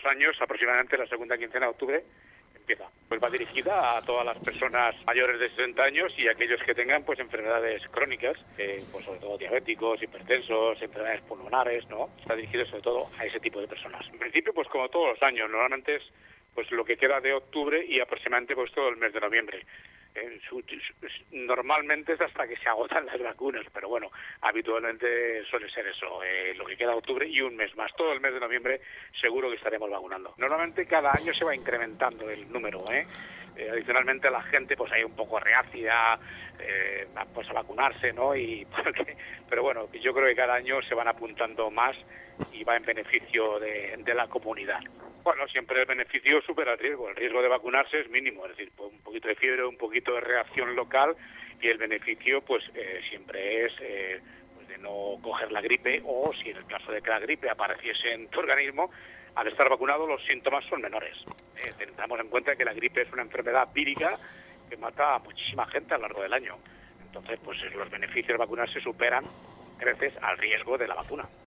años, aproximadamente la segunda quincena de octubre, empieza. Pues va dirigida a todas las personas mayores de 60 años y aquellos que tengan pues enfermedades crónicas, pues sobre todo diabéticos, hipertensos, enfermedades pulmonares, ¿no? Está dirigido sobre todo a ese tipo de personas. En principio, pues como todos los años, normalmente es pues lo que queda de octubre y aproximadamente pues todo el mes de noviembre. Normalmente es hasta que se agotan las vacunas, pero bueno, habitualmente suele ser eso, lo que queda de octubre y un mes más. Todo el mes de noviembre seguro que estaremos vacunando. Normalmente cada año se va incrementando el número, adicionalmente la gente pues hay un poco reacia pues a vacunarse, ¿no? Pero bueno, yo creo que cada año se van apuntando más y va en beneficio de la comunidad. Bueno, siempre el beneficio supera el riesgo de vacunarse es mínimo, es decir, pues un poquito de fiebre, un poquito de reacción local y el beneficio pues siempre es pues de no coger la gripe o si en el caso de que la gripe apareciese en tu organismo, al estar vacunado los síntomas son menores. Tengamos en cuenta que la gripe es una enfermedad vírica que mata a muchísima gente a lo largo del año. Entonces, pues los beneficios de vacunarse superan creces al riesgo de la vacuna.